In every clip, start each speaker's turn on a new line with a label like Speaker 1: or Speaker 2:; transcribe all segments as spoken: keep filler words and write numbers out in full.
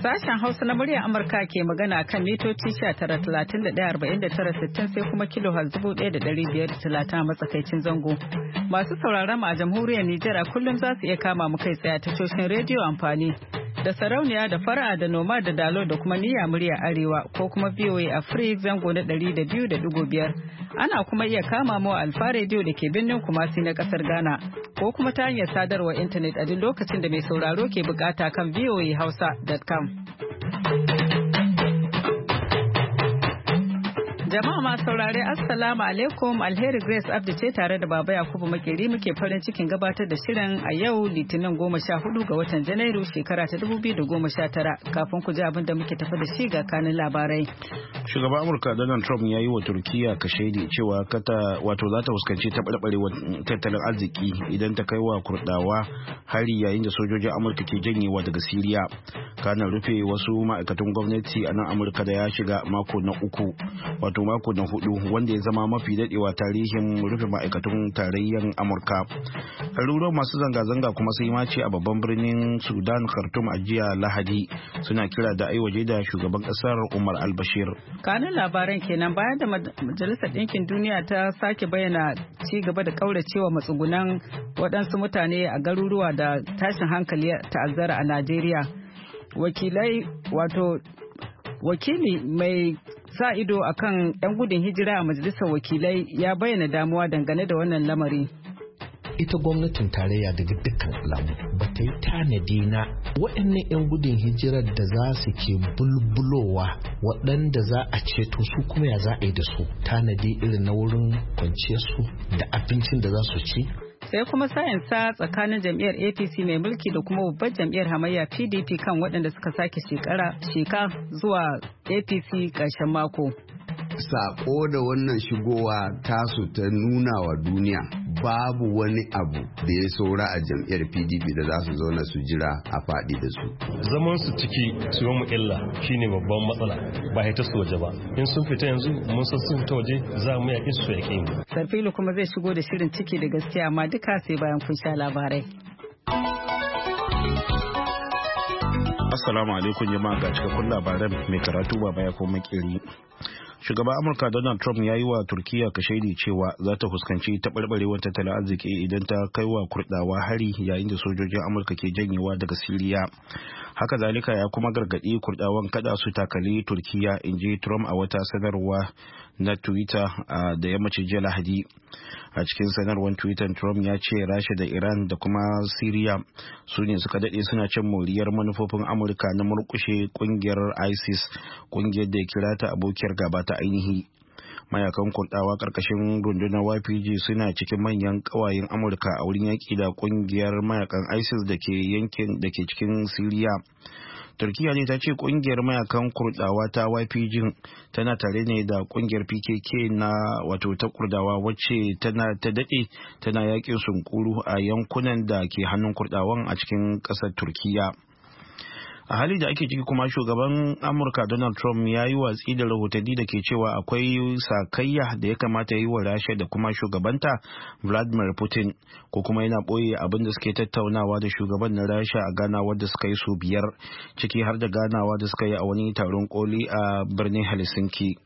Speaker 1: Sashen Hausa na muryar Amurka ke magana kan mitoci sha tara talatin da ɗaya arba'in da tara sittin sai kuma kilo dubu ɗaya da ɗari biyar da talatin a matsakaicin zango. Masu sauraron mu a jamhuriyar Nijar a kullum za su iya kama mu kai tsaye ta tashoshin rediyo amfani da sarauniya da fara'a da noma da dalo da kuma niyya murya arewa ko kuma V O A Africa zango na ɗari da biyu da ɗigo biyar. Ana kuma iya kama mu a Alfa rediyo da ke birnin Kumasi na kasar Ghana ko kuma ta hanyar sadarwar intanet a duk lokacin da mai sauraro ke bukata kan voa hausa dot com. Jama'a masu saurare Assalamu alaikum, Alheri Grace Abdi ce tare da Baba Yakubu Makeri muke farin cikin gabatar da shirin a yau Litinin goma sha hudu ga watan Janairu shekara ta dubu biyu da goma sha tara. Kafin ku ji abin da muke tafi da shi ga kanin labarai.
Speaker 2: Shugaban Amurka Donald Trump ya yi wa Turkiyya kashedi cewa kata wato za ta fuskanci taɓarɓarewar tattalin arziki idan ta kai wa Kurdawa hari yayin da sojojin Amurka ke janyewa daga Siriya. Kana rufe wasu ma'aikatan gwamnati a nan Amurka da ya shiga mako na uku wato mako na hudu wanda ya zama mafi dadewa tarihin rufe ma'aikatan tarayyar Amurka. Ɗaruruwan masu zanga-zanga kuma sai mace a babban birnin Sudan Khartoum a jiya Lahadi suna kira da aiwaje da shugaban kasar Umar al-Bashir.
Speaker 1: Kanin labaran kenan bayan da Majalisar Ɗinkin Duniya ta sake bayyana ci gaba da kauracewa matsugunan waɗansu mutane a garuruwa da tashin hankali ta'azzara a Najeriya. Wakilai wato wakili mai sa ido akan 'yan gudun hijira a majalisar wakilai ya bayyana damuwa dangane da wannan lamari.
Speaker 3: Ita gwamnatin tarayya daga dukkan alamu ba ta yi tanadi na waɗannan 'yan gudun hijirar da za su ke bulbulowa waɗanda za a ceto su kuma ya za a yi da su tanadi irin na wurin kwanciyarsu da abincin da za su ci.
Speaker 1: Sai kuma sayansa tsakanin jam'iyyar A P C mai mulki da kuma babbar jam'iyyar hamayya P D P kan waɗanda suka sake sheka zuwa A P C ƙarshen mako.
Speaker 4: Sako da wannan shigowa tasu ta nuna wa duniya babu wani abu da ya saura a jam'iyyar P D P da za su zauna su jira a faɗi da su.
Speaker 5: Zaman su ciki su yi mu illa shine babban matsala ba haita su waje ba. In sun fita yanzu mun san sun fita waje za mu yaƙi su yaƙi mu.
Speaker 1: Sarfilu kuma zai shigo da shirin ciki da gaskiya amma duka sai bayan kun sha labarai.
Speaker 2: Assalamu alaikum jama'a ga cikakkun labaran mai karatu Baba ya kuma Makeri. Shugaban Amurka Donald Trump ya yi wa Turkiyya kashedi cewa za ta fuskanci taɓarɓarewar tattalin arziki idan ta kai wa Kurdawa hari yayin da sojojin Amurka ke janyewa daga Siriya. Haka zalika ya kuma gargaɗi Kurdawan kada su takali Turkiyya, in ji Trump a wata sanarwa na Twitter da yammacin jiya Lahadi. A cikin sanarwar Twitter, Trump ya ce Rasha da Iran da kuma Siriya su ne suka daɗe suna cin moriyar manufofin Amurka na murƙushe ƙungiyar ISIS, ƙungiyar da ya kira ta abokiyar gaba ta ainihi. Mayakan Kurdawa ƙarƙashin rundunar Y P G suna cikin manyan ƙawayen Amurka a wurin yaƙi da ƙungiyar mayakan ISIS da ke yankin da ke cikin Siriya. Turkiya ne ta ce kungiyar mayakan Kurdawa ta Y P G tana tare ne da kungiyar P K K na wato ta Kurdawa wacce tana ta dade tana yakin sunkuru a yankunan da ke hannun Kurdawan a cikin kasar Turkiya. A hali da ake ciki kuma shugaban Amurka Donald Trump ya yi watsi da rahotanni da ke cewa akwai sakayya da ya kamata yi wa Rasha da kuma shugabanta Vladimir Putin, ko kuma yana ɓoye abin da suke tattaunawa da shugaban na Rasha a ganawa da suka yi su biyar, ciki har da ganawa da suka yi a wani taron koli a birnin Helsinki.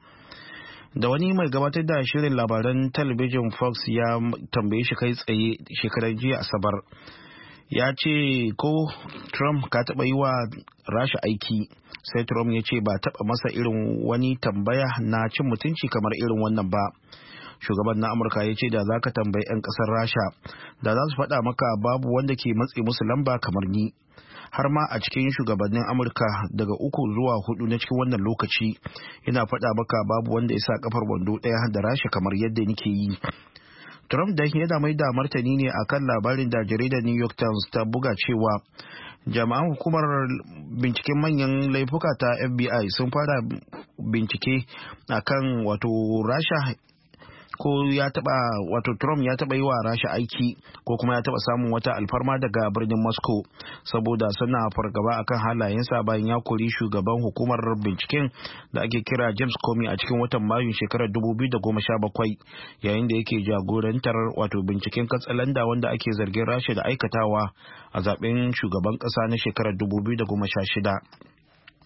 Speaker 2: Da wani mai gabatar da shirin labaran talabijin Fox ya tambaye shi kai tsaye shekarar jiya Asabar. Ya ce ko Trump ka taɓa yi wa Rasha aiki, sai Trump ya ce ba taɓa masa irin wani tambaya na cin mutunci kamar irin wannan ba. Shugaban na Amurka ya ce da za ka tambayi 'yan ƙasar Rasha da za su faɗa maka babu wanda ke matse musu lamba kamar ni. Har ma a cikin shugabannin Amurka daga uku zuwa hudu na cikin wannan lokaci yana faɗa maka babu wanda ya sa kafar wando ɗaya da Rasha kamar yadda nake yi. Trump da yana mai da martani ne akan labarin da jaridar New York Times ta buga cewa jami'an hukumar binciken manyan laifuka ta F B I sun fara bincike akan wato Rasha ko ya taba wato Trump ya taba yi wa Rasha aiki ko kuma ya taba samun wata alfarma daga birnin Moscow, saboda suna fargaba akan halayensa bayan ya kori shugaban hukumar binciken da ake kira James Comey a cikin watan Mayu shekarar dubu biyu da goma sha bakwai, yayin da yake jagorantar wato binciken katsalanda wanda ake zargin Rasha da aikatawa a zaben shugaban kasa na shekarar dubu biyu da goma sha shida.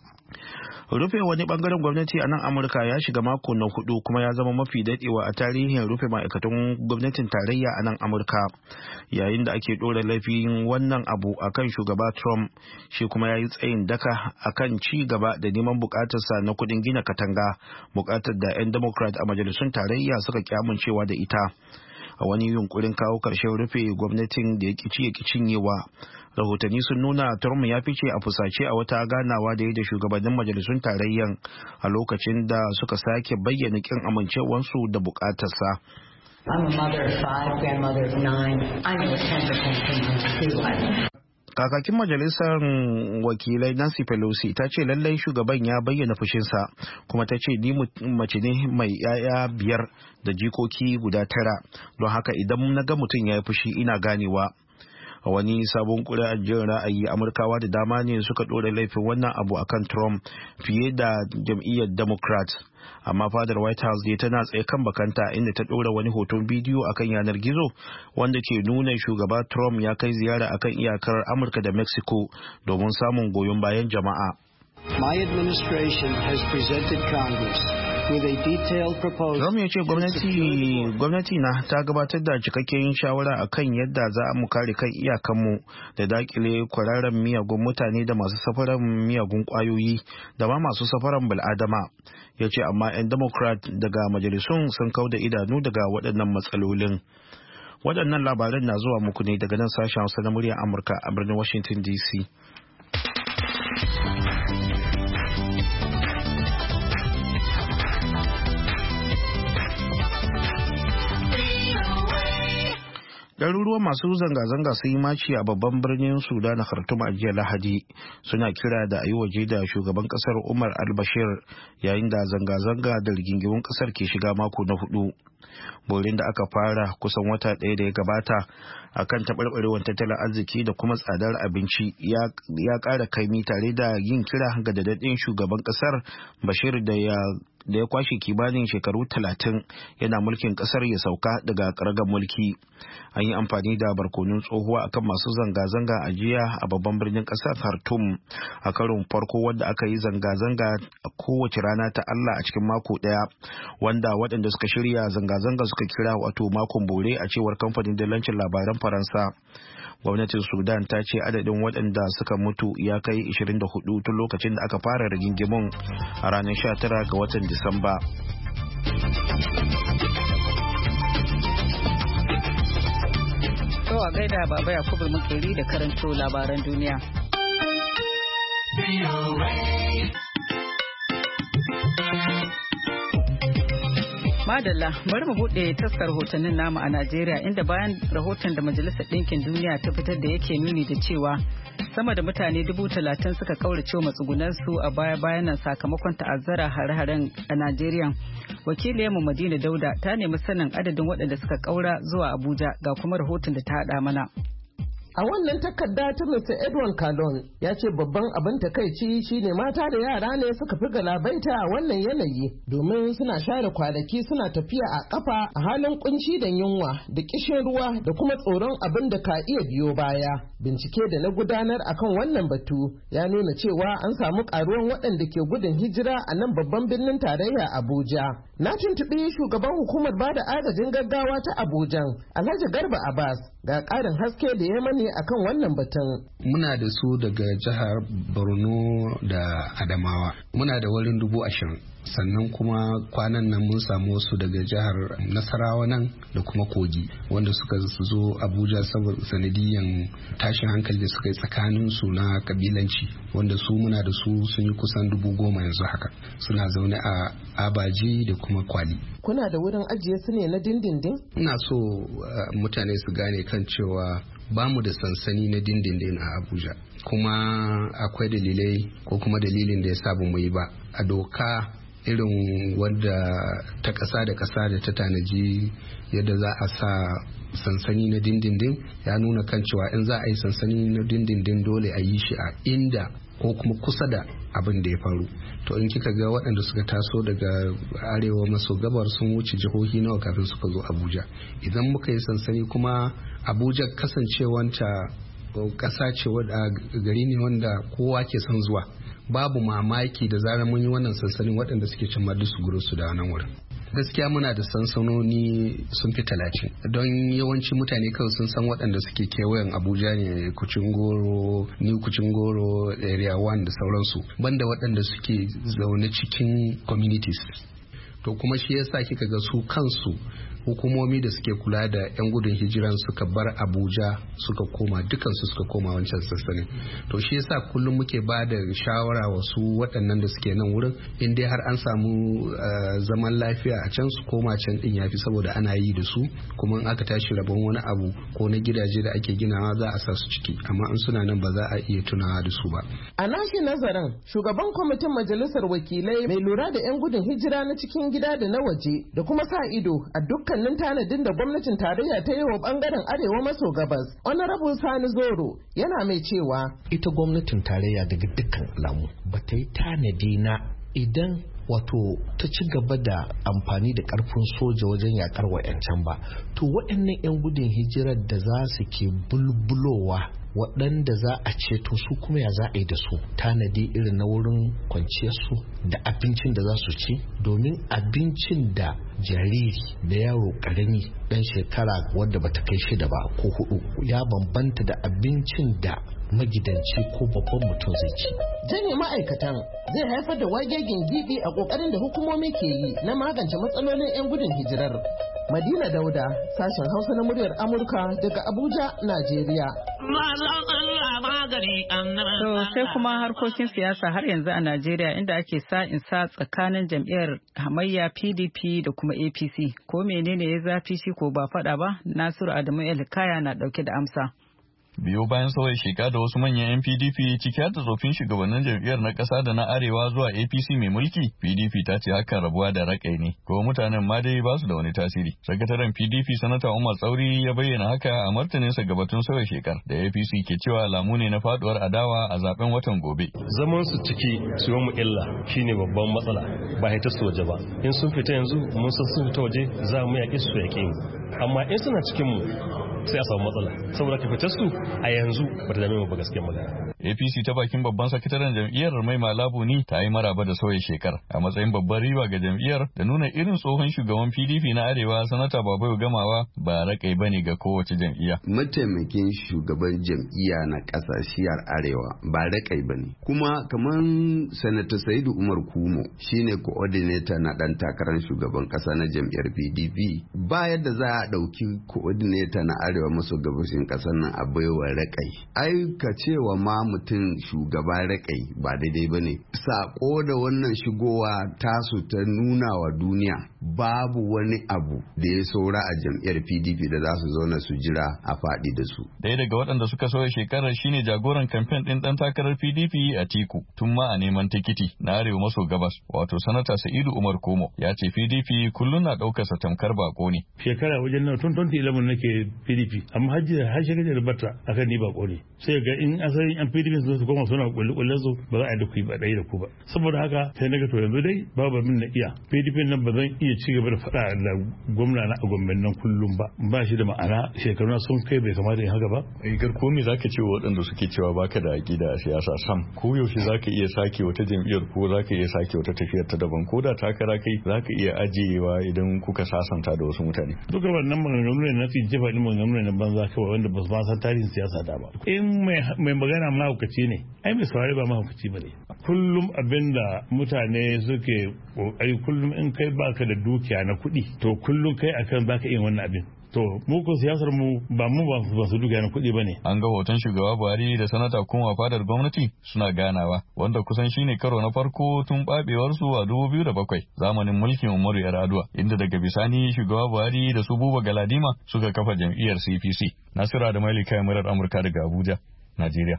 Speaker 2: rufe wani bangaren gwamnati a nan Amurka ya shiga mako na hudu kuma ya zama mafi dadewa a tarihin rufe ma'aikatan gwamnatin tarayya a nan Amurka, yayin da ake dora laifin wannan abu akan shugaba Trump. Shi kuma ya yi tsayin daka akan ci gaba da neman bukatarsa na kudin gina katanga, bukatar da 'yan Democrat a majalisun tarayya suka kyamuncewa da ita a wani yunkurin kawo karshen rufe gwamnatin da ya kici ya cinyewa. Rahotanni sun nuna Trump ya fice a fusace a wata ganawa da ya da shugabannin majalisun tarayyan a lokacin da suka sake bayyana kin amincewarsu da bukatarsa.
Speaker 6: I'm a mother of five, grandmother of nine. I know what ten percent can do.
Speaker 2: Kakakin majalisar wakilai Nancy Pelosi ta ce lallai shugaban ya bayyana fushinsa, kuma ta ce ni mace ne mai yaya biyar da jikoki guda tara, don haka idan na ga mutum ya yi fushi ina ganewa. A wani sabon ƙuri'ar jin ra'ayi, Amurkawa da dama ne suka ɗora laifin wannan abu akan Trump fiye da jam'iyyar Democrat. Amma fadar White House dai tana tsaye kan bakanta, inda ta ɗora wani hoton bidiyo akan yanar gizo wanda ke nuna shugaba Trump ya kai ziyara akan iyakar Amurka da Mexico domin samun goyon bayan jama'a.
Speaker 7: My administration has presented Congress with a detailed proposal.
Speaker 2: Trump ya ce gwamnati na ta gabatar da cikakken shawara akan yadda za mu kare kan iyakanmu da dakile kwararren miyagun mutane da masu safaran miyagun kwayoyi da ma masu safaran bil'adama. Ya ce amma 'yan Democrat daga majalisun sun kauda idanu daga waɗannan matsalolin. Waɗannan labaran na zuwa muku ne daga nan sashen Hausa na muryar Amurka a birnin Washington D C. Ɗaruruwan masu zanga-zanga sun yi maci a babban birnin Sudan na Khartoum a jiya Lahadi, suna kira da a yi waje da shugaban ƙasar Umar al-Bashir, yayin da zanga-zanga da rigingimun ƙasar ke shiga mako na hudu. Borin da aka fara kusan wata ɗaya da ya gabata akan taɓarɓarewar tattalin arziki da kuma tsadar abinci ya ƙara kaimi, tare da yin kira ga daɗaɗɗen shugaban ƙasar Bashir da ya da ya kwashe kimanin shekaru talatin yana mulkin kasar ya sauka daga karagar mulki. An yi amfani da barkonun tsohuwa akan masu zanga-zanga a jiya a babban birnin kasar Khartoum, a karon farko wanda aka yi zanga-zanga a kowace rana ta Allah a cikin mako daya, wanda waɗanda suka shirya zanga-zanga suka kira wato makon bore a cewar kamfanin dillancin labaran Faransa. Gwamnatin Sudan ta ce adadin waɗanda suka mutu ya kai ishirin da hudu tun lokacin da aka fara rigingimun a ranar sha tara ga watan Disamba.
Speaker 1: To a gaida Baba Yakubu Makeri da karanto labaran duniya. Madalla, bari mu buɗe taskar rahotannin namu a Najeriya, inda bayan rahoton da Majalisar Ɗinkin Duniya ta fitar da yake nuni da cewa sama da mutane dubu talatin suka kaurace matsugunansu a baya-bayan nan sakamakon ta'azzara hare-haren a Najeriya. Wakiliyarmu Madina Dauda ta nemi sanin adadin waɗanda suka kaura zuwa Abuja, ga kuma rahoton da ta haɗa mana.
Speaker 8: A wannan takarda ta Mister Edwin Kalon ya ce babban abin takaici shine mata da yara ne suka fi galabaita a wannan yanayi, domin suna share kwanaki suna tafiya a kafa a halin kunci da yunwa da kishin ruwa da kuma tsoron abin da ka iya biyo baya. Bincike da na gudanar akan wannan batu ya nuna cewa an samu karuwan waɗanda ke gudun hijira a nan babban birnin tarayya Abuja. Na tuntuɓi shugaban hukumar bada agajin gaggawa ta Abuja, Alhaji Garba Abbas, ga ƙarin haske da ya mani akan wannan batun.
Speaker 9: Muna da su daga jihar Borno da Adamawa. Muna da wurin dubu ashirin. Sannan kuma kwanan nan mun samu wasu daga jihar Nasarawa nan da kuma Kogi, wanda suka zo Abuja saboda sanadiyan tashin hankali da suka yi tsakanin su na kabilanci, wanda su muna da su sun yi kusan dubu goma yanzu haka. Suna zaune a Abaji da kuma Kwali.
Speaker 8: Kuna da wurin ajiye su ne na dindindin?
Speaker 9: Ina so uh, mutane su gane kan cewa ba mu da sansani na dindindin a Abuja, kuma akwai dalilai ko kuma dalilin da ya sa ba mu yi ba. A doka irin wadda ta ƙasa da ƙasa da ta tanaji yadda za a sa sansani na dindindin, ya nuna kan cewa in za a yi sansani na dindindin dole a yi shi a inda ko kuma kusa da abin da ya faru. To in kika ga waɗanda suka taso daga arewa maso gabar sun wuce jihohi nawa kafin suka zo Abuja. Idan muka yi sansani kuma Abuja kasancewanta ƙasa ce wadda gari ne wanda kowa ke son zuwa. Babu mamaki da zarar mun yi wannan sansanin waɗanda suke cin madu su guro su da nan wurin. Gaskiya muna da sansanoni sun fi talatin don yawanci mutane kawai sun san waɗanda suke kewayen Abuja ne, Kucingoro, New Kucingoro, Area one da sauransu, banda waɗanda suke zaune cikin communities. To kuma shi yasa kika ga su kansu hukumomi da suke kula da 'yan gudun hijiran suka bar Abuja suka koma dukansu suka koma wancan sassanin. To shi yasa kullum muke ba da shawara wasu waɗannan da suke nan wurin in dai har an samu uh, zaman lafiya a can su koma can din yafi, saboda ana yi da su kuma in aka tashi rabon wani abu ko na gidaje da ake ginawa za a sa su ciki, amma in suna nan ba za a iya tunawa da su ba.
Speaker 8: A nashi nazarin shugaban kwamitin majalisar wakilai mai lura da 'yan gudun hijira na cikin gida da na waje da kuma sa ido a dukkan dukkanin tanadin da gwamnatin tarayya ta yi wa bangaren arewa maso gabas, honorable Sani Zoro yana mai cewa
Speaker 3: ita gwamnatin tarayya daga dukkan alamu ba ta yi tanadi na idan wato ta ci gaba da amfani da karfin soja wajen yakar wa'yancan ba, to waɗannan 'yan gudun hijirar da za su ke bulbulowa waɗanda za a ceto su kuma ya za a yi da su, tanadi irin na wurin kwanciyarsu da abincin da za su ci, domin abincin da jariri da yaro ƙarami ɗan shekara wadda bata kai shida ba ko hudu ya bambanta da abincin da magidanci ko babban mutum zai ci.
Speaker 8: Janye ma'aikatan zai haifar da wagegen gibi a ƙoƙarin da hukumomi ke yi na magance matsalolin 'yan gudun hijirar. Madina Dauda, sashen Hausa na muryar Amurka daga Abuja, Najeriya.
Speaker 1: To sai kuma harkokin siyasa har yanzu a Najeriya, inda ake sa in sa tsakanin jam'iyyar hamayya P D P da kuma A P C. Ko menene ya zafi shi ko ba faɗa ba? Nasiru Adamu Elkaya na ɗauke da amsa.
Speaker 10: Biyo bayan sauya sheka da wasu manyan 'yan P D P ciki har da tsofin shugabannin jam'iyyar na ƙasa da na arewa zuwa A P C mai mulki, P D P ta ce hakan rabuwa da raƙai ne, ko mutanen ma dai ba su da wani tasiri. Sakataren P D P Sanata Umar Tsauri ya bayyana haka a martaninsa ga batun sauya shekar da A P C ke cewa alamu ne na faduwar adawa a zaben watan gobe.
Speaker 5: Zaman su ciki su yi mu illa shine babban matsala, ba haita su waje ba. In sun fita yanzu mun san sun fita waje za mu yaƙi su yaƙe mu, amma in suna cikin mu sai a samu matsala, saboda ka fitar su a yanzu ba ta dame mu ba gaskiyar magana.
Speaker 10: A P C ta bakin babban sakataren jam'iyyar Mai Malabu ni ta yi maraba da sauya shekar a matsayin babbar riba ga jam'iyyar da nuna irin tsohon shugaban P D P na arewa sanata Babayo Gamawa ba raƙai bane ga kowace jam'iyya.
Speaker 4: Mataimakin shugaban jam'iyya na ƙasashiyar arewa ba raƙai bane, kuma kaman sanata Saidu Umar Kumo shine coordinator na dan takarar shugaban ƙasa na jam'iyyar P D P, ba yadda za a ɗauki coordinator na arewa maso gabashin ƙasar nan a baiwa raƙai. Ai ka cewa ma mutum shugaba raƙai ba daidai ba ne. Sako da wannan shigowa tasu ta nuna wa duniya babu wani abu da ya saura a jam'iyyar P D P da za su zauna su jira a faɗi da su.
Speaker 10: Daya daga waɗanda suka sauya shekarar shine jagoran kamfen ɗin ɗan takarar P D P a Tiku tun ma a neman tikiti na arewa maso gabas, wato sanata Sa'idu Umar Komo ya ce P D P kullum na ɗaukarsa tamkar bako ne.
Speaker 11: Shekara wajen nan tun twenty eleven nake P D P, amma hajji har shekara da bata akan ni bako ne. Sai ga in asalin yan P D P su su koma suna kulle-kullen su ba za a yi da ku ba ɗaya da ku ba. Saboda haka sai na ga to yanzu dai babu min na iya. P D P nan ba zan iya ci gaba da faɗa da gwamna na a gwamnan nan kullum ba. Ba shi da ma'ana, shekaru sun kai bai kamata yin haka ba.
Speaker 10: Eh garko me zaka ce waɗanda suke cewa baka da aƙida a siyasa sam, ko yaushe zaka iya sake wata jam'iyyar ko zaka iya sake wata tafiyar ta daban, ko da takara kai zaka iya ajiyewa idan kuka sasanta da wasu mutane.
Speaker 11: Duka wannan maganganu ne na tsince faɗin maganganu ne banza kawai wanda ba su ma san tarihin siyasa da ba. In mai magana mahaukaci ne, ai mai saurari ba mahaukaci ba ne. Kullum abinda mutane suke kokari kullum in kai baka da dukiya na kuɗi, to kullum kai akan baka yin wannan abin. To mu ko siyasar mu ba mu ba su duka na kuɗi ba ne.
Speaker 10: An ga hoton shugaba Buhari da sanata kuma fadar gwamnati suna ganawa, wanda kusan shine karo na farko tun babewar su a dubu biyu da bakwai zamanin mulkin Umaru Yar'adua, inda daga bisani shugaba Buhari da su Buba Galadima suka kafa jam'iyyar C P C. Nasira da Maili kai murar Amurka daga Abuja, Najeriya.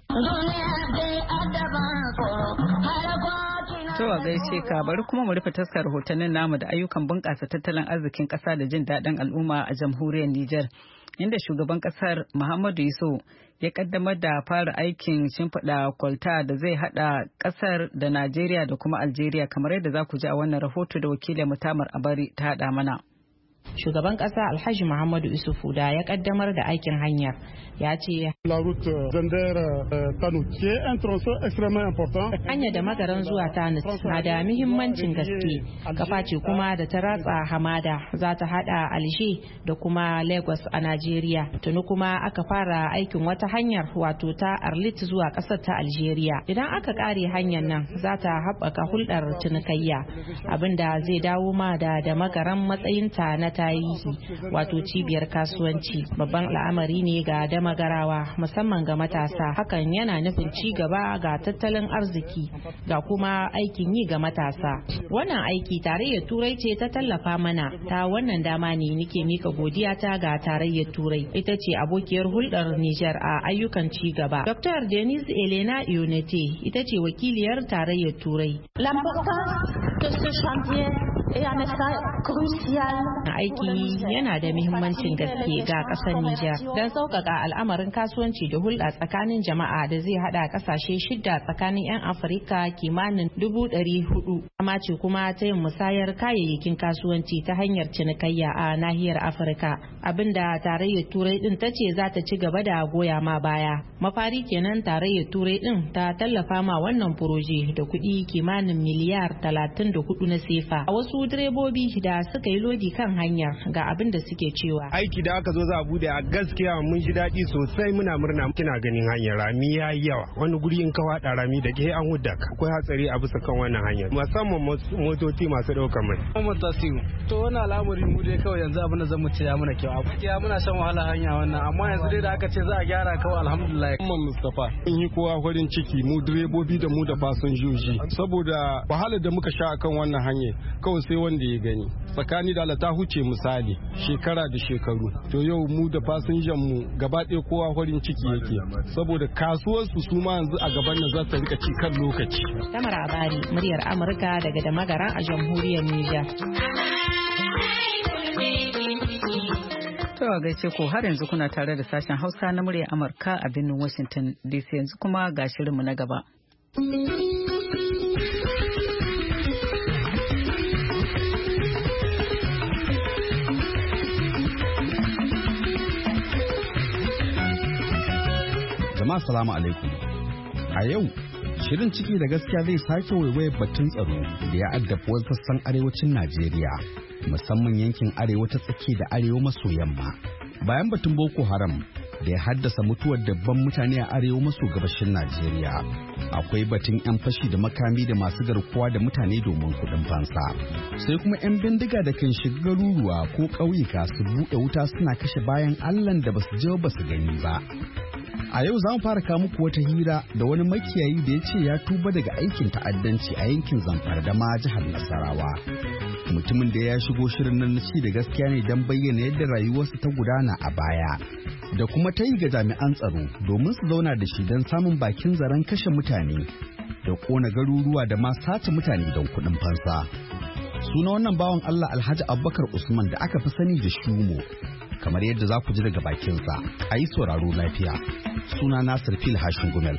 Speaker 1: To a gaishe ka, bari kuma mu rufe taskar rahotannin namu da ayyukan bunƙasa tattalin arzikin ƙasa da jin daɗin al'umma a jamhuriyar Nijar, inda shugaban ƙasar Muhammadu Yusuf ya kaddamar da fara aikin shimfiɗa kwalta da zai haɗa ƙasar da Najeriya da kuma Algeria, kamar yadda za ku ji a wannan rahoto da wakilin Mutamar Abari ta haɗa mana.
Speaker 12: Shugaban ƙasa Alhaji Muhammadu Isufu da ya kaddamar da aikin hanyar ya ce La route Zender-Tanout, qui est un tronçon extrêmement important.
Speaker 13: Hanya da magaran zuwa Tanut na da muhimmancin gaske. Kafa ce kuma da ta ratsa hamada za ta hada Alger da kuma Lagos a Najeriya. Tuni kuma aka fara aikin wata hanyar wato ta Arlit zuwa kasar ta Algeria. Idan aka kare hanyar nan za ta haɓaka hulɗar cinikayya, abinda zai dawo ma da da magaran matsayinta na tarihi wato cibiyar kasuwanci. Babban al'amari ne ga da magarawa musamman ga matasa. Hakan yana nufin ci gaba ga tattalin arziki ga kuma aikin yi ga matasa. Wannan aiki tarayyar Turai ce ta tallafa mana. Ta wannan dama ne nike mika godiya ta ga tarayyar Turai. Ita ce abokiyar hulɗar Niger a ayyukan ci gaba. Doctor Denise Elena Ionete ita ce wakiliyar tarayyar Turai. Aiki yana da muhimmancin gaske ga ƙasar Niger don sauƙaƙa al'amarin kasuwanci da hulɗa tsakanin jama'a da zai haɗa ƙasashe shida tsakanin 'yan Afirka kimanin dubu ɗari hudu. Amma ce kuma ta yin musayar kayayyakin kasuwanci ta hanyar cinikayya a nahiyar Afirka. Abinda tarayyar Turai din ta ce za ta ci gaba da goya ma baya. Mafari kenan tarayyar Turai din ta tallafa ma wannan furoje da kuɗi kimanin miliyar talatin da hudu na sefa. A wasu direbobi da suka yi lodi kan hanyar ga abin da suke cewa.
Speaker 14: Aiki da aka zo za a bude a gaskiya mun ji daɗi sosai, muna murna. Kina ganin hanyar rami ya yi yawa, wani guri in ka waɗa rami da ke an hudda ka. Akwai hatsari a bisa kan wannan hanyar, musamman motoci masu ɗaukar mai.
Speaker 15: Muhammad Tasiru, to wannan al'amari mu dai kawai yanzu abin da zan mu ce ya muna kyau. Gaskiya muna shan wahala hanya wannan, amma yanzu dai da aka ce za a gyara kawai alhamdulillah.
Speaker 16: Muhammad Mustapha, mun yi kowa farin ciki mu direbobi da mu da fasinjoji, saboda wahalar da muka sha akan wannan hanyar kawai sai wanda ya gani. Tsakani da Allah ta huce misali shekara da shekaru, to yau mu da fasinjan mu gaba ɗaya kowa farin ciki yake, saboda kasuwar su su ma yanzu a gaban nan za ta rika ci kan lokaci.
Speaker 13: Tamara Abari, muryar Amurka daga Damagaran a jamhuriyar Nijar.
Speaker 1: To a gaishe ko har yanzu kuna tare da sashen Hausa na muryar Amurka a birnin Washington D C, yanzu kuma ga shirinmu na gaba.
Speaker 17: Jama'a salamu alaikum. A yau shirin ciki da gaskiya zai sake waiwaye batun tsaro da ya addabi wasu sassan arewacin Najeriya, musamman yankin arewa ta tsaki da arewa maso yamma. Bayan batun Boko Haram da ya haddasa mutuwar dabban mutane a arewa maso gabashin Najeriya, akwai batun 'yan fashi da makami da masu garkuwa da mutane domin kuɗin fansa. Sai kuma 'yan bindiga da kan shiga garuruwa ko ƙauyuka su buɗe wuta suna kashe bayan Allahn da basu je ba su gani ba. A yau za mu fara kawo muku wata hira da wani makiyayi da ya ce ya tuba daga aikin ta'addanci a yankin Zamfara da ma jihar Nasarawa. Mutumin da ya shigo shirin nan ci da gaskiya ne don bayyana yadda rayuwarsa ta gudana a baya da kuma ta yi ga jami'an tsaro domin su zauna da shi don samun bakin zaren kashe mutane da ƙona garuruwa da ma sace mutane don kuɗin fansa. Suna wannan bawan Allah Alhaji Abubakar Usman da aka fi sani da Shumo, kamar yadda za ku ji daga bakinsa. A yi sauraro lafiya. Suna Nasir Fil Hashin Gumel.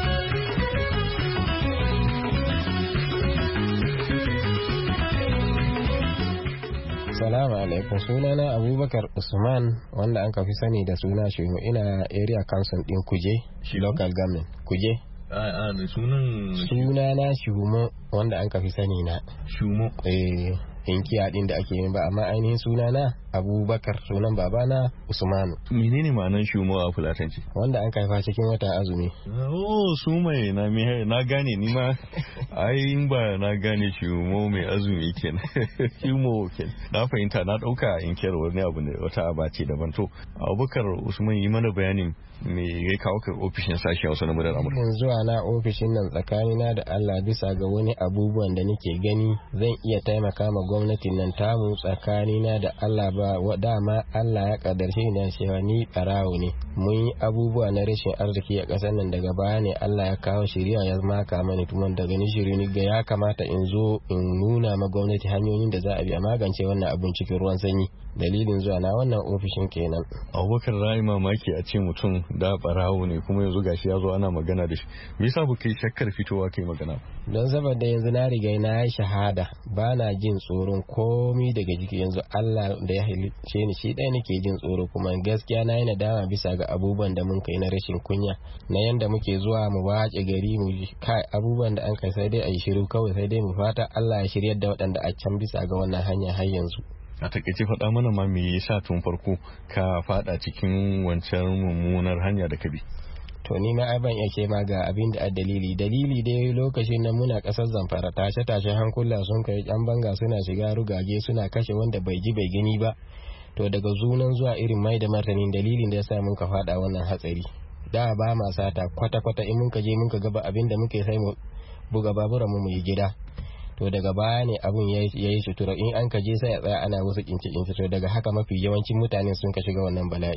Speaker 18: Salamu alaikum, sunana Abubakar Usman wanda an kafi sani da suna Shumo, ina area council din Kuje, local government Kuje.
Speaker 10: A da sunan
Speaker 18: sunana Shumo wanda an kafi sani na
Speaker 10: Shumo.
Speaker 18: Eh, inkiya din da ake yin ba, amma ainihin sunana Abubakar, sunan babana Usmanu.
Speaker 10: Menene ma'anar Shumo a Fulatanci?
Speaker 18: Wanda an kaifa cikin wata azumi.
Speaker 10: Oh, su mai na na gane ni ma. Ai ba na gane Shumo mai azumi kenan. Shumo kenan. Na fahimta, na dauka inkiyar wani abu ne, wata abace daban. To Abubakar Usman, yi mana bayanin me ya kawo ka ofishin sashi Hausa na murar Amurka.
Speaker 18: Zuwa na ofishin nan tsakanina da Allah bisa ga wani abubuwan da nake gani zan iya taimaka ma gwamnatin nan tamu. Tsakanina da Allah ba wa dama Allah ya kadarce ni cewa ni barawo ne. Mun yi abubuwa na rashin arziki a ƙasar nan, daga baya ne Allah ya kawo shiriya ya maka mani tuman daga ni shiri ni ga ya kamata in zo in nuna ma gwamnati hanyoyin da za a bi a magance wannan abun cikin ruwan sanyi. Dalilin zuwa na wannan ofishin kenan.
Speaker 10: Abubakar, rai mamaki a ce mutum da barawo ne kuma yanzu gashi ya zo ana magana da shi, me yasa ba kai shakkar fitowa kai magana?
Speaker 18: Don saboda yanzu na riga na yi shahada, ba na jin tsoron komi daga jiki. Yanzu Allah da ya halice ni shi ɗaya nake jin tsoro, kuma gaskiya na yi nadama bisa ga abubuwan da mun kai na rashin kunya, na yanda muke zuwa mu wace gari mu kai abubuwan da an kai sai dai a yi shiru kawai, sai dai mu fata Allah ya shiryar da waɗanda a can bisa ga wannan hanya har yanzu.
Speaker 10: A takaice faɗa mana ma me yasa tun farko ka faɗa cikin wancan mummunar hanya da ka bi?
Speaker 18: To ni ma ban iya ce ma ga abin da dalili dalili dai lokacin nan muna ƙasar Zamfara, tashe tashe hankula sun kai, yan banga suna shiga rugage suna kashe wanda bai ji bai gani ba. To daga zunan zuwa irin mai da martanin dalilin da yasa mun ka faɗa wannan hatsari. Da ba ma sata kwata kwata, in mun ka je mun ka gaba abin da muke sai mu buga baburan mu mu yi gida. To daga baya ne abun ya yi sutura, in an kaje sai a tsaya ana wasu kince kince. To daga haka mafi yawancin mutane sun ka shiga wannan bala'i.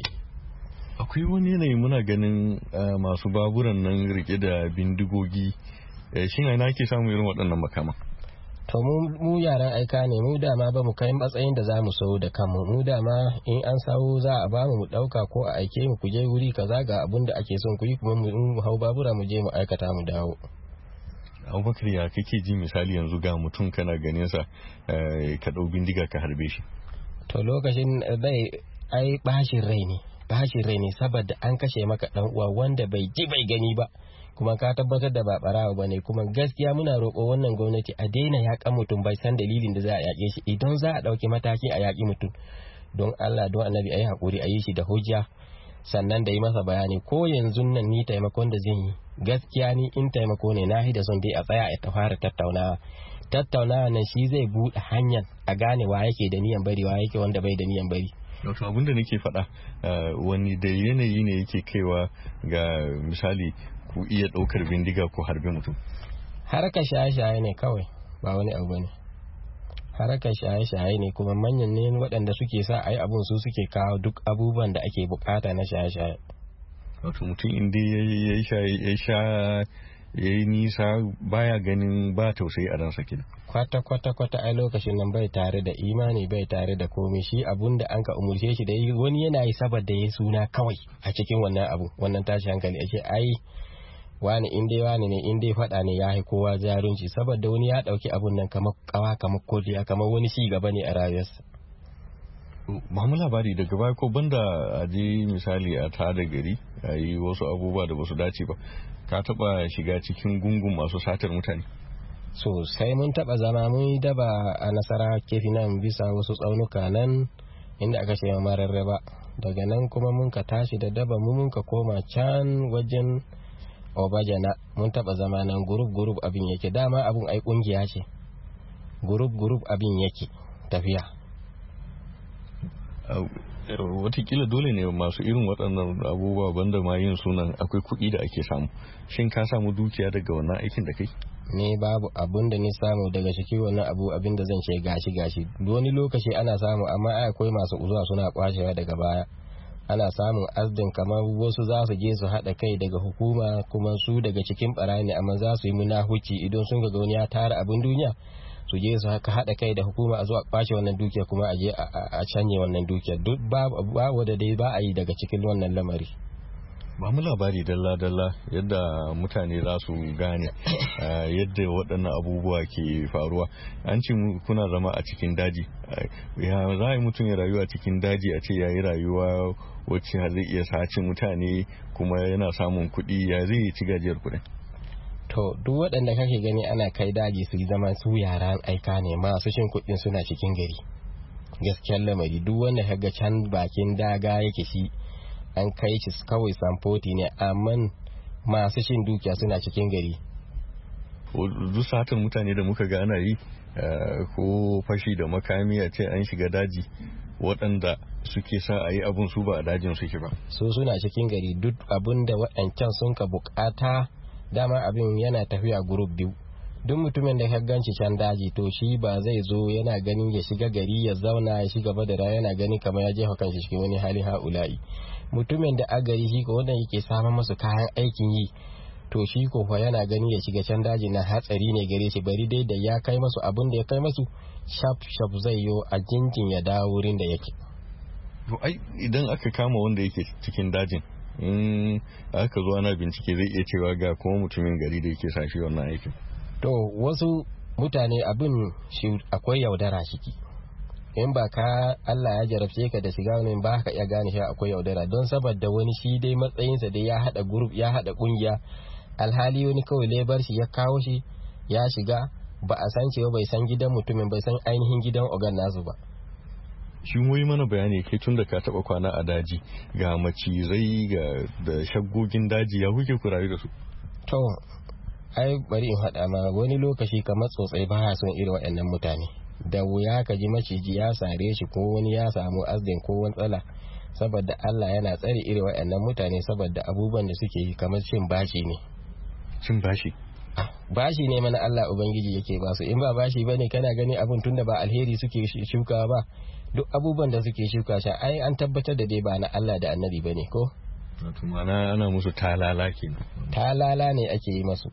Speaker 10: Akwai wani yanayi muna ganin masu baburan nan rike da bindigogi, shin ina ke samu irin waɗannan makama?
Speaker 18: To mu yaran aika ne, mu dama ba mu kai matsayin da za mu sau da kanmu. Mu dama in an sawo za a ba mu mu ɗauka ko a aike mu ku je wuri kaza ga abun da ake son ku yi, kuma mu hau babura mu je mu aikata mu dawo.
Speaker 10: Abubakar, ya kake ji misali yanzu ga mutum kana ganin sa ka ɗau bindiga ka harbe shi?
Speaker 18: To lokacin dai ai bashin rai ne, bashin rai ne saboda an kashe maka dan uwa wanda bai ji bai gani ba, kuma ka tabbatar da ba barawa bane. Kuma gaskiya muna roƙo wannan gwamnati a daina yaƙan mutum bai san dalilin da za a yaƙe shi. Idan za a ɗauki mataki a yaƙi mutum, don Allah don Annabi ayi hakuri a yi shi da hujja, sannan da yi masa bayani. Ko yanzu nan ni taimakon da zan yi, gaskiya ni in taimako ne na da son dai a tsaya a fara tattaunawa. Tattaunawa nan shi zai buɗe hanyar a gane wa yake da niyan bari, wa yake wanda bai da niyan bari.
Speaker 10: Wato abin da nake faɗa, wani da yanayi ne yake kaiwa ga misali ku iya ɗaukar bindiga ko harbe mutum?
Speaker 18: Harkar shaye-shaye ne kawai, ba wani abu bane. Harkar shaye-shaye ne, kuma manyan ne waɗanda suke sa a yi abun su suke kawo duk abubuwan da ake bukata na shaye-shaye.
Speaker 10: Wato mutum inda ya sha ya yi nisa baya ganin ba tausayi a ransa kenan.
Speaker 18: Kwata kwata kwata ai lokacin nan bai tare da imani, bai tare da komai. Shi abun da an ka umurce shi da yi, wani yana yi saboda ya suna kawai a cikin wannan abu, wannan tashi hankali ake ai wani in dai wani ne in dai faɗa ne ya kowa jarunci, saboda wani ya ɗauki abun nan kamar kawa kamar kodiya kamar wani ci gaba ne a rayuwarsa.
Speaker 10: Ba mu labari daga baya ko banda a je misali a tada gari a yi wasu abubuwa da basu dace ba, ka taba shiga cikin gungun masu satar mutane?
Speaker 18: So sai mun taba zama mun yi daba a Nasara kefi nan bisa wasu tsaunuka nan inda aka ce mararraba. Daga nan kuma mun ka tashi da daba mu mun ka koma can wajen Obajana, mun taba zama nan group group abin yake. Dama abun ai kungiya ce, group group abin yake tafiya.
Speaker 10: Watakila dole ne masu irin waɗannan abubuwa banda ma yin sunan akwai kuɗi da ake samu. Shin ka samu dukiya daga wannan aikin da kai?
Speaker 18: Ni babu abun da ni samu daga cikin wannan abu, abin da zan ce gashi gashi. Wani lokaci ana samu, amma akwai masu zuwa suna kwacewa daga baya. Ana samun azdin kamar wasu za su je su haɗa kai daga hukuma, kuma su daga cikin ɓarayi ne, amma za su yi munahuci idan sun ga wani ya tara abin duniya, su je su haka haɗa kai da hukuma a zuwa ɓace wannan dukiya, kuma a je a canye wannan dukiya. Duk babu da dai ba a yi daga cikin wannan lamari.
Speaker 10: Ba mu labari dalla-dalla yadda mutane za su gane yadda waɗannan abubuwa ke faruwa. An ce kuna zama a cikin daji, ya za a yi mutum ya rayuwa cikin daji a ce ya yi rayuwa wacce har zai iya sace mutane kuma yana samun kuɗi, ya zai ci gajiyar kuɗin?
Speaker 18: To duk waɗanda kake gani ana kai daji su zama su yaran aika ne, masu shin kuɗin suna cikin gari. Gaskiyar lamari duk wanda kaga can bakin daga yake shi an kai shi kawai samfoti ne, amma masu shin dukiya suna cikin gari.
Speaker 10: Duk satar mutane da muka ga ana yi ko fashi da makami a ce an shiga daji, waɗanda suke sa a yi abun su ba a dajin suke ba,
Speaker 18: su suna cikin gari. Duk abun da waɗancan sun ka bukata, dama abin yana tafiya group biyu. Duk mutumin da ka ganci can daji, to shi ba zai zo yana ganin ya shiga gari ya zauna ya shiga badara yana gani kamar ya jefa kanshi cikin wani halin ha'ula'i. Mutumin da a gari shi ko wanda yake samun masu kayan aikin yi, to shi ko fa yana gani ya shiga can daji na hatsari ne gare shi, bari dai da ya kai masu abin da ya kai masu shaf shaf zai yo a jinjin ya dawo wurin da yake.
Speaker 10: To ai idan aka kama wanda yake cikin dajin in aka zo ana bincike zai iya cewa ga kuma mutumin gari da yake sashi wannan aikin.
Speaker 18: To wasu mutane abin shi akwai yaudara shiki. In ba ka Allah ya jarabce ka da shiga wani ba ka iya gane shi akwai yaudara don saboda wani shi dai matsayinsa dai ya hada group ya hada kungiya alhali wani kawai lebar shi ya kawo shi ya shiga ba a san cewa bai san gidan mutumin bai san ainihin gidan ogan nasu ba.
Speaker 10: Shi mu yi mana bayani kai tun da ka taba kwana a daji ga macizai ga da shaggogin daji ya kuke ku rayu da su.
Speaker 18: To ai bari in haɗa ma wani lokaci kamar tsotsai ba ya son irin waɗannan mutane da wuya ka ji maciji ya sare shi ko wani ya samu asdin ko wani tsala saboda Allah yana tsare irin waɗannan mutane saboda abubuwan da suke yi kamar cin bashi ne.
Speaker 10: Cin bashi?
Speaker 18: Bashi ne mana Allah Ubangiji yake ba su in ba bashi bane kana gani abun tunda ba alheri suke shuka ba duk abubuwan da suke shuka sha ai an tabbatar da dai ba na Allah da annabi bane ko?
Speaker 10: Wato mana ana musu talala kenan.
Speaker 18: Talala ne ake yi masu.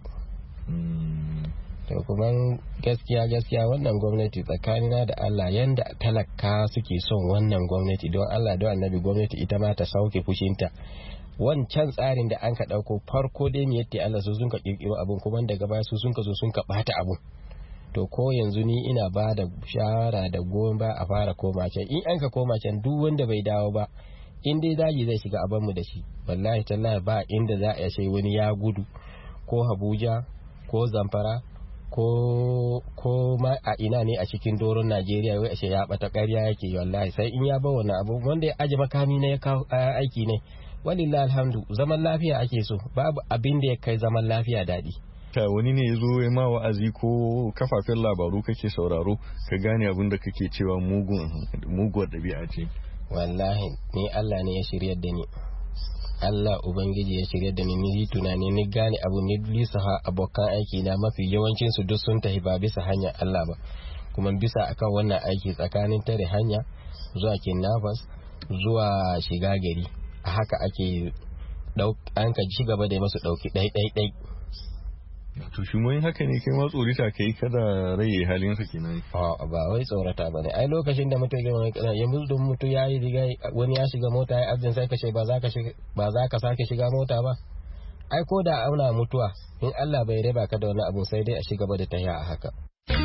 Speaker 18: To kuma gaskiya gaskiya wannan gwamnati tsakanina da Allah yanda talaka suke son wannan gwamnati don Allah don annabi gwamnati ita ma ta sauke fushinta. Wancan tsarin da an ka ɗauko farko dai ne yadda Allah su sun ka ƙirƙiro abin kuma daga baya su sun ka zo sun ka ɓata abin. To ko yanzu ni ina ba da shawara da goyon ba a fara koma can in an ka koma can duk wanda bai dawo ba in dai daji zai shiga a mu da shi wallahi tallahi ba inda za a sai wani ya gudu ko Abuja ko Zamfara ko ko ma a ina ne a cikin doron Najeriya wai ashe ya bata ƙarya yake wallahi sai in ya ba wannan abu wanda ya aje makami ne ya kawo aiki ne walillahi alhamdu zaman lafiya ake so babu abin da ya kai zaman lafiya daɗi.
Speaker 10: Ta wani ne ya zo ya ma wa'azi ko kafafen labaru kake sauraro ka gane abin da kake cewa mugun muguwar ɗabi'a ce.
Speaker 18: Wallahi ni Allah ne ya shiryar da ni. Allah Ubangiji ya shirya da ni ni tunani ni gane abu ni lisaha abokan aiki na mafi yawancin su duk sun tafi ba bisa hanyar Allah ba kuma bisa akan wannan aiki tsakanin tare hanya zuwa kinnafas zuwa shiga gari a haka ake dauk an ka ci gaba da masu dauki dai dai dai
Speaker 10: to shi mun haka ne kai ma tsorita kai kada raye halin sa kenan
Speaker 18: a ba wai tsorata bane ai lokacin da mutum ya yanzu don mutum yayi riga wani ya shiga mota ya azin sai ka ce ba za ka shiga ba za ka sake shiga mota ba ai ko da auna mutuwa in Allah bai raba ka da wani abu sai dai a shiga gaba da tahiya a haka.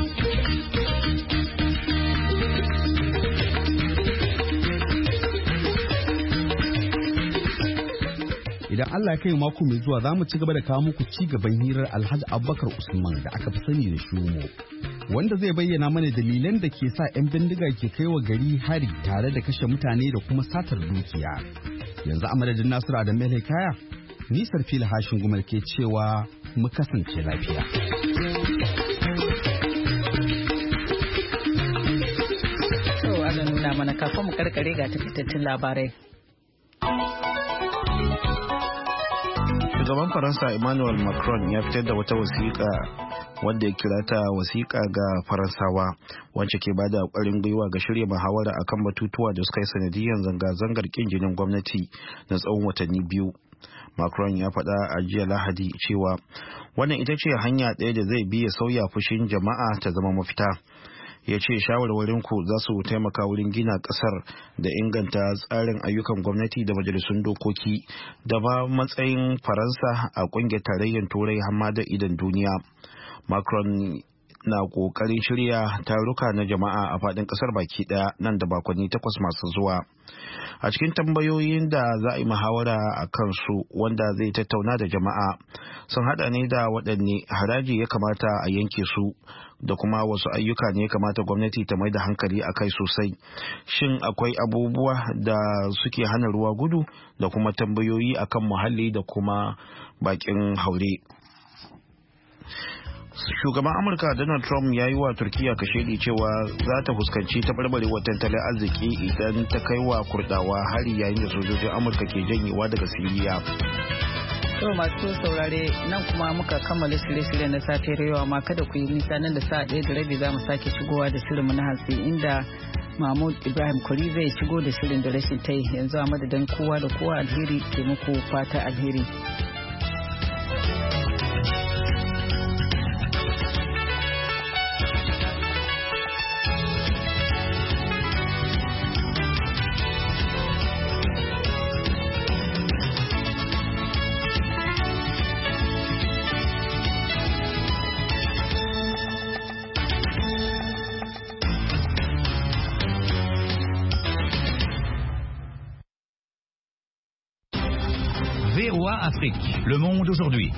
Speaker 17: Idan Allah ya kai mako mai zuwa za mu ci gaba da kawo muku ci gaban hirar Alhaji Abubakar Usman da aka fi sani da Shumo, wanda zai bayyana mana dalilan da ke sa 'yan bindiga ke kai wa gari hari tare da kashe mutane da kuma satar dukiya. Yanzu a madadin Nasiru Adamu Kaya, ni Sarfila Hashin Gumal ke cewa mu kasance lafiya.
Speaker 1: To Allah nuna mana kafin mu karkare ga takaitattun labarai.
Speaker 2: Shugaban Faransa Emmanuel Macron ya fitar da wata wasiƙa wanda ya kira ta wasiƙa ga Faransawa wacce ke bada ƙwarin gwiwa ga shirya muhawara akan batutuwa da suka yi sanadiyyar zanga-zangar ƙin jinin gwamnati na tsawon watanni biyu. Macron ya faɗa a jiya Lahadi cewa wannan ita ce hanya ɗaya da zai bi ya sauya fushin jama'a ta zama mafita. Ya ce shawarwarinku za su taimaka wurin gina kasar da inganta tsarin ayyukan gwamnati da majalisun dokoki da ba matsayin Faransa a kungiyar tarayyar turai hamma da idan duniya. Macron na kokarin shirya taruka na jama'a a faɗin ƙasar baki ɗaya nan da bakonni takwas masu zuwa. A cikin tambayoyin da za a yi muhawara a kansu wanda zai tattauna da jama'a sun haɗa ne da waɗanne haraji ya kamata a yanke su da kuma wasu ayyuka ne ya kamata gwamnati ta mai da hankali a kai sosai. Shin akwai abubuwa da suke hana ruwa gudu da kuma tambayoyi akan muhalli da kuma bakin haure. Shugaban Amurka Donald Trump ya yi wa Turkiyya kashedi cewa za ta fuskanci taɓarɓarewar tattalin arziki idan ta kai wa Kurdawa hari yayin da sojojin Amurka ke janyewa daga Siriya.
Speaker 1: To masu saurare nan kuma muka kammala shirye-shirye na safiyar yau amma kada ku yi nisa nan da sa'a ɗaya da rabi za mu sake shigowa da shirinmu na hantsi inda Mahmud Ibrahim Kuri zai shigo da shirin da rashin tai yanzu a madadin kowa da kowa alheri ke muku fata alheri.
Speaker 19: Afrique, Le Monde aujourd'hui.